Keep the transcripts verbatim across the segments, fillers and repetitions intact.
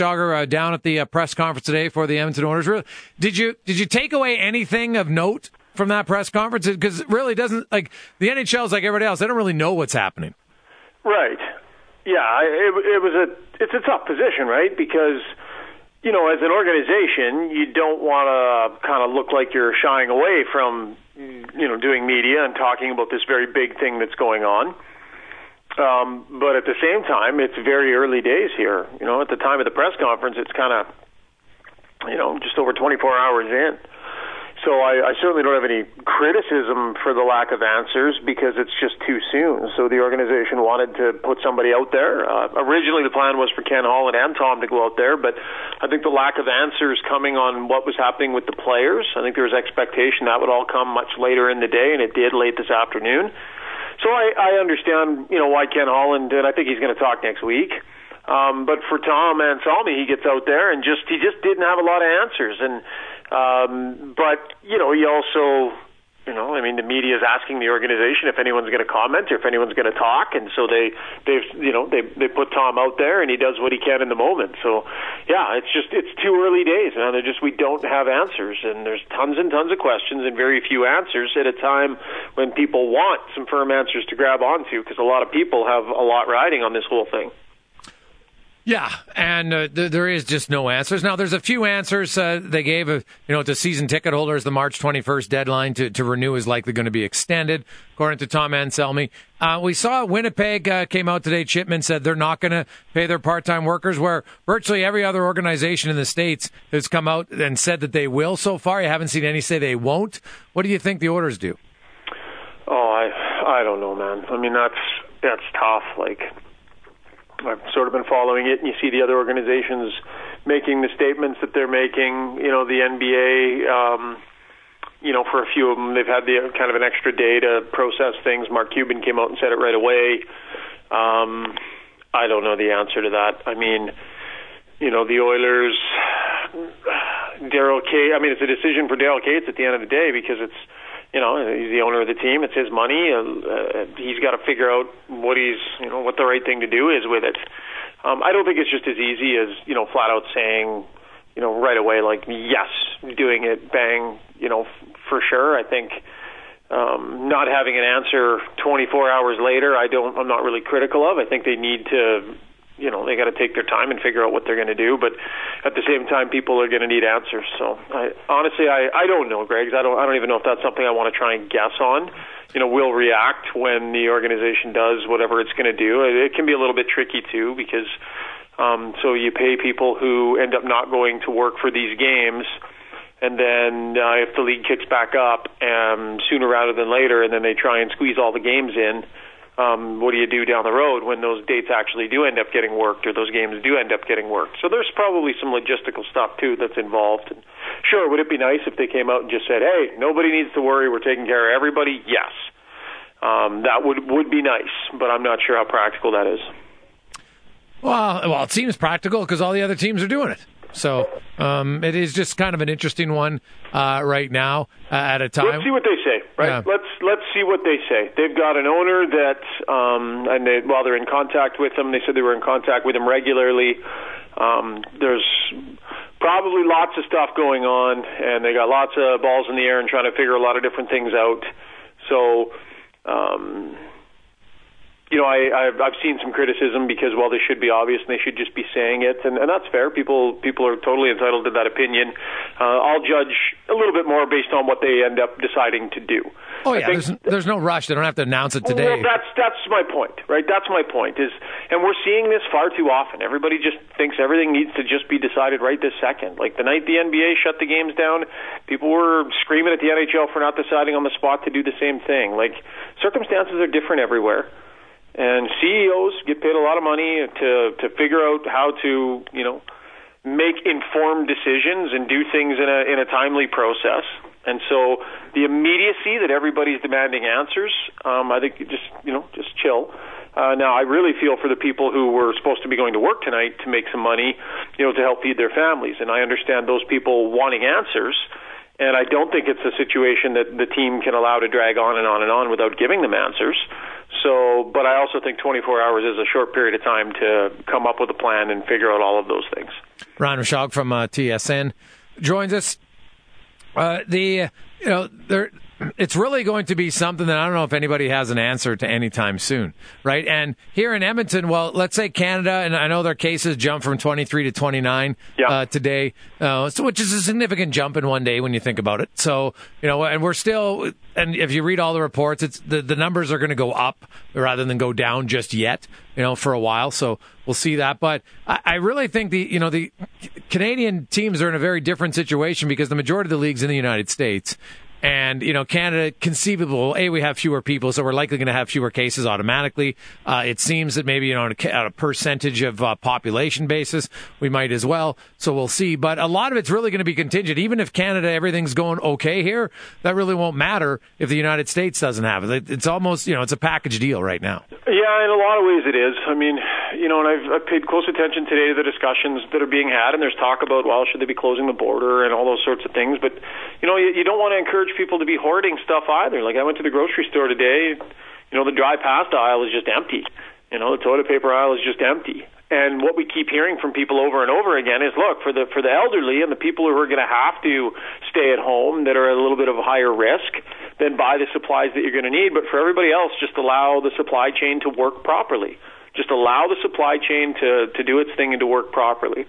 Jogger, uh, down at the uh, press conference today for the Edmonton Oilers. Did you did you take away anything of note from that press conference? Because it really doesn't, like, the N H L is like everybody else. They don't really know what's happening. Right. Yeah, it, it was a it's a tough position, right? Because, you know, as an organization, you don't want to kind of look like you're shying away from, you know, doing media and talking about this very big thing that's going on. Um, but at the same time, it's very early days here. You know, at the time of the press conference, it's kind of, you know, just over twenty-four hours in. So I, I certainly don't have any criticism for the lack of answers because it's just too soon. So the organization wanted to put somebody out there. Uh, originally, the plan was for Ken Holland and Tom to go out there, but I think the lack of answers coming on what was happening with the players, I think there was expectation that would all come much later in the day, and it did late this afternoon. So I, I understand, you know, why Ken Holland, and I think he's going to talk next week. Um, but for Tom Anselmi, he gets out there and just he just didn't have a lot of answers. And um, but you know, he also, you know, I mean, the media is asking the organization if anyone's going to comment or if anyone's going to talk, and so they they you know they they put Tom out there and he does what he can in the moment. So yeah, it's just it's too early days, and they're just we don't have answers, and there's tons and tons of questions and very few answers at a time when people want some firm answers to grab onto, because a lot of people have a lot riding on this whole thing. Yeah, and uh, th- there is just no answers. Now, there's a few answers uh, they gave, uh, you know, to season ticket holders. The March twenty-first deadline to, to renew is likely going to be extended, according to Tom Anselmi. Uh, we saw Winnipeg uh, came out today. Chipman said they're not going to pay their part-time workers, where virtually every other organization in the States has come out and said that they will so far. You haven't seen any say they won't. What do you think the Oilers do? Oh, I I don't know, man. I mean, that's that's tough. Like, I've sort of been following it, and you see the other organizations making the statements that they're making. You know, the N B A, um, you know, for a few of them, they've had the kind of an extra day to process things. Mark Cuban came out and said it right away. Um, I don't know the answer to that. I mean, you know, the Oilers, Daryl Cates, I mean, it's a decision for Daryl Cates at the end of the day, because it's, you know, he's the owner of the team. It's his money. Uh, he's got to figure out what he's, you know, what the right thing to do is with it. Um, I don't think it's just as easy as, you know, flat out saying, you know, right away, like, yes, doing it, bang, you know, f- for sure. I think um, not having an answer twenty-four hours later, I don't, I'm not really critical of. I think they need to, you know, they got to take their time and figure out what they're going to do. But at the same time, people are going to need answers. So I, honestly, I, I don't know, Greg. I don't I don't even know if that's something I want to try and guess on. You know, we'll react when the organization does whatever it's going to do. It, it can be a little bit tricky too, because um, so you pay people who end up not going to work for these games, and then uh, if the league kicks back up um, sooner rather than later, and then they try and squeeze all the games in. Um, what do you do down the road when those dates actually do end up getting worked, or those games do end up getting worked? So there's probably some logistical stuff, too, that's involved. And sure, would it be nice if they came out and just said, hey, nobody needs to worry, we're taking care of everybody? Yes. Um, that would, would be nice, but I'm not sure how practical that is. Well, well, it seems practical because all the other teams are doing it. So um, it is just kind of an interesting one uh, right now uh, at a time. Let's see what they say, right? Yeah. Let's let's see what they say. They've got an owner that, um, and they, while they're in contact with them, they said they were in contact with him regularly. Um, there's probably lots of stuff going on, and they got lots of balls in the air and trying to figure a lot of different things out. So, um, you know, I, I've, I've seen some criticism because, well, they should be obvious and they should just be saying it, and, and that's fair. People people are totally entitled to that opinion. Uh, I'll judge a little bit more based on what they end up deciding to do. Oh yeah, think, there's, there's no rush. They don't have to announce it today. Well, that's that's my point, right? That's my point. Is and we're seeing this far too often. Everybody just thinks everything needs to just be decided right this second. Like the night the N B A shut the games down, people were screaming at the N H L for not deciding on the spot to do the same thing. Like circumstances are different everywhere. And C E Os get paid a lot of money to to figure out how to, you know, make informed decisions and do things in a in a timely process. And so the immediacy that everybody's demanding answers, um, I think you just you know just chill. Uh, now I really feel for the people who were supposed to be going to work tonight to make some money, you know, to help feed their families. And I understand those people wanting answers. And I don't think it's a situation that the team can allow to drag on and on and on without giving them answers. so, but I also think twenty-four hours is a short period of time to come up with a plan and figure out all of those things. Ryan Rishaug from uh, T S N joins us. Uh, the you know there. It's really going to be something that I don't know if anybody has an answer to anytime soon, right? And here in Edmonton, well, let's say Canada, and I know their cases jumped from twenty-three to twenty-nine yeah. uh, today, uh, so which is a significant jump in one day when you think about it. So, you know, and we're still, and if you read all the reports, it's the, the numbers are going to go up rather than go down just yet, you know, for a while. So we'll see that. But I, I really think the, you know, the Canadian teams are in a very different situation because the majority of the league's in the United States. And, you know, Canada, conceivable, A, we have fewer people, so we're likely going to have fewer cases automatically. Uh, it seems that maybe, you know, on a, on a percentage of uh, population basis, we might as well. So we'll see. But a lot of it's really going to be contingent. Even if Canada, everything's going okay here, that really won't matter if the United States doesn't have it. It's almost, you know, it's a package deal right now. Yeah, in a lot of ways it is. I mean, you know, and I've, I've paid close attention today to the discussions that are being had, and there's talk about, well, should they be closing the border and all those sorts of things. But, you know, you, you don't want to encourage people to be hoarding stuff either. Like I went to the grocery store today, you know, the dry pasta aisle is just empty. You know, the toilet paper aisle is just empty. And what we keep hearing from people over and over again is, look, for the for the elderly and the people who are going to have to stay at home that are at a little bit of a higher risk, then buy the supplies that you're going to need. But for everybody else, just allow the supply chain to work properly. Just allow the supply chain to, to do its thing and to work properly.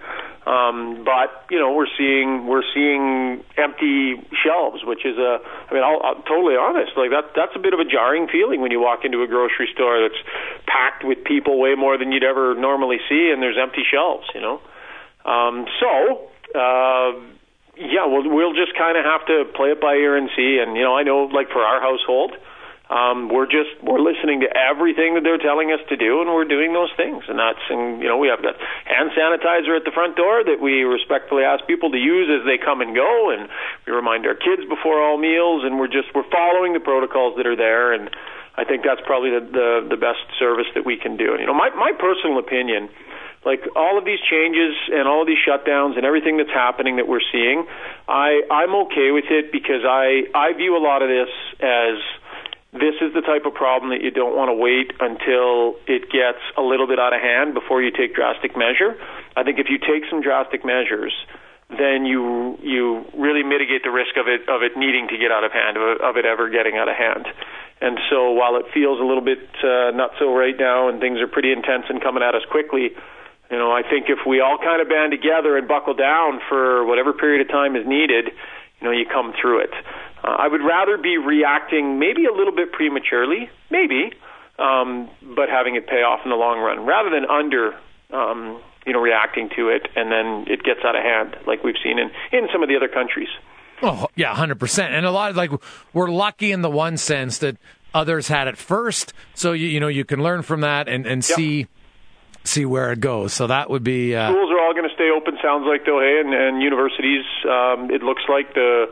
Um, but you know, we're seeing we're seeing empty shelves, which is a. I mean, I'll, I'll totally honest. Like that, that's a bit of a jarring feeling when you walk into a grocery store that's packed with people way more than you'd ever normally see, and there's empty shelves. You know, um, so. Uh, yeah, we'll we'll just kind of have to play it by ear and see. And you know, I know, like for our household. Um, we're just we're listening to everything that they're telling us to do, and we're doing those things. And that's and you know we have got hand sanitizer at the front door that we respectfully ask people to use as they come and go, and we remind our kids before all meals. And we're just we're following the protocols that are there, and I think that's probably the the, the best service that we can do. And you know, my my personal opinion. Like all of these changes and all of these shutdowns and everything that's happening that we're seeing, I I'm okay with it because I I view a lot of this as. This is the type of problem that you don't want to wait until it gets a little bit out of hand before you take drastic measure. I think if you take some drastic measures, then you you really mitigate the risk of it of it needing to get out of hand, of, of it ever getting out of hand. And so while it feels a little bit uh, not so right now and things are pretty intense and coming at us quickly, you know, I think if we all kind of band together and buckle down for whatever period of time is needed, you know, you come through it. Uh, I would rather be reacting maybe a little bit prematurely, maybe, um, but having it pay off in the long run, rather than under, um, you know, reacting to it and then it gets out of hand, like we've seen in, in some of the other countries. Oh, yeah, one hundred percent. And a lot of, like, we're lucky in the one sense that others had it first, so, you, you know, you can learn from that and, and yep. see see where it goes. So that would be... Uh, Schools are all going to stay open, sounds like, though, hey, and, and universities, um, it looks like the...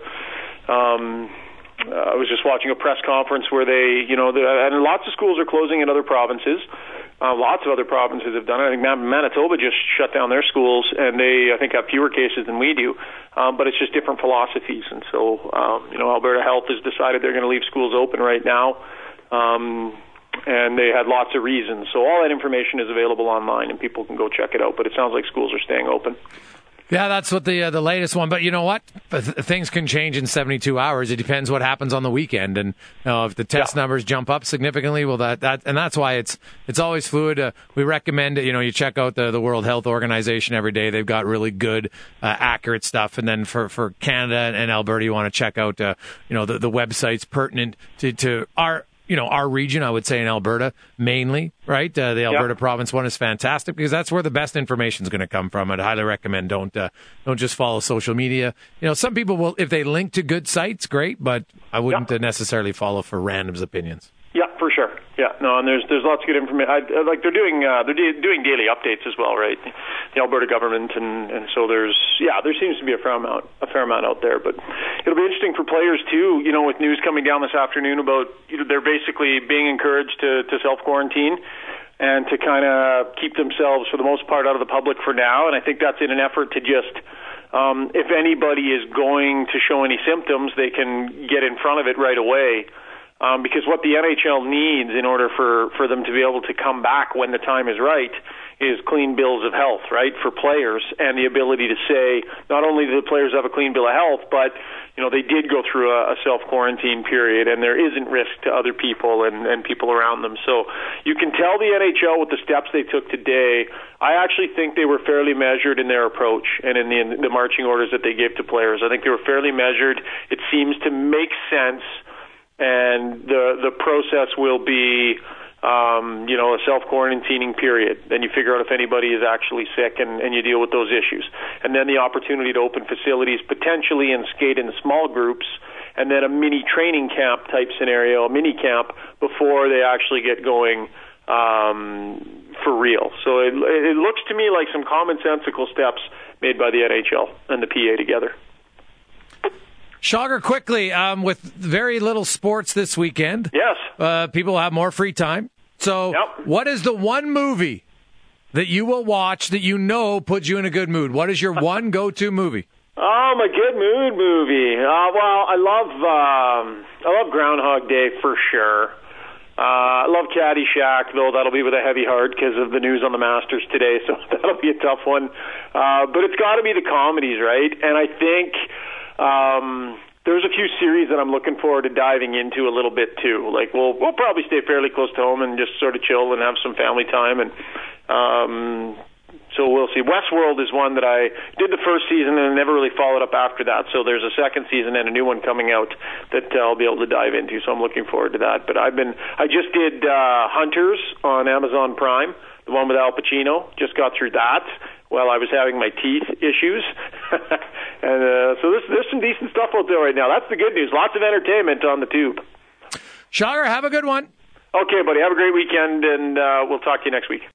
Um, uh, I was just watching a press conference where they, you know, the, and lots of schools are closing in other provinces. Uh, lots of other provinces have done it. I think Manitoba just shut down their schools, and they, I think, have fewer cases than we do. Um, but it's just different philosophies. And so, um, you know, Alberta Health has decided they're going to leave schools open right now. Um, and they had lots of reasons. So all that information is available online, and people can go check it out. But it sounds like schools are staying open. Yeah, that's what the uh, the latest one. But you know what? Th- things can change in seventy-two hours. It depends what happens on the weekend, and you know, if the test yeah. numbers jump up significantly, well, that, that and that's why it's it's always fluid. Uh, we recommend you know you check out the the World Health Organization every day. They've got really good, uh, accurate stuff. And then for, for Canada and Alberta, you want to check out uh, you know the the websites pertinent to to our. You know, our region, I would say in Alberta, mainly, right? Uh, the Alberta yep. province one is fantastic because that's where the best information is going to come from. I'd highly recommend don't uh, don't just follow social media. You know, some people will, if they link to good sites, great, but I wouldn't yep. necessarily follow for random's opinions. Yeah, for sure. Yeah, no, and there's there's lots of good information. I, like they're doing uh, they're de- doing daily updates as well, right? The Alberta government, and, and so there's yeah, there seems to be a fair amount a fair amount out there. But it'll be interesting for players too. You know, with news coming down this afternoon about you know, they're basically being encouraged to, to self quarantine and to kind of keep themselves for the most part out of the public for now. And I think that's in an effort to just. Um, if anybody is going to show any symptoms, they can get in front of it right away. Um, because what the N H L needs in order for, for them to be able to come back when the time is right is clean bills of health, right, for players, and the ability to say not only do the players have a clean bill of health, but you know they did go through a, a self-quarantine period, and there isn't risk to other people and, and people around them. So you can tell the N H L with the steps they took today. I actually think they were fairly measured in their approach and in the, in the marching orders that they gave to players. I think they were fairly measured. It seems to make sense, and the the process will be Um, you know, a self-quarantining period. Then you figure out if anybody is actually sick and, and you deal with those issues. And then the opportunity to open facilities potentially and skate in small groups, and then a mini training camp type scenario, a mini camp, before they actually get going um, for real. So it, it looks to me like some commonsensical steps made by the N H L and the P A together. Shogger, quickly, um, with very little sports this weekend, yes, uh, people have more free time. So yep. What is the one movie that you will watch that you know puts you in a good mood? What is your one go-to movie? Oh, my good mood movie. Uh, well, I love um, I love Groundhog Day for sure. Uh, I love Caddyshack, though that'll be with a heavy heart because of the news on the Masters today, so that'll be a tough one. Uh, but it's got to be the comedies, right? And I think Um, there's a few series that I'm looking forward to diving into a little bit too. Like we'll we'll probably stay fairly close to home and just sort of chill and have some family time, and um, so we'll see. Westworld is one that I did the first season and never really followed up after that. So there's a second season and a new one coming out that uh, I'll be able to dive into. So I'm looking forward to that. But I've been I just did uh, Hunters on Amazon Prime, the one with Al Pacino. Just got through that while I was having my teeth issues. and uh, so there's, there's some decent stuff out there right now. That's the good news. Lots of entertainment on the tube. Shogger, have a good one. Okay, buddy. Have a great weekend, and uh, we'll talk to you next week.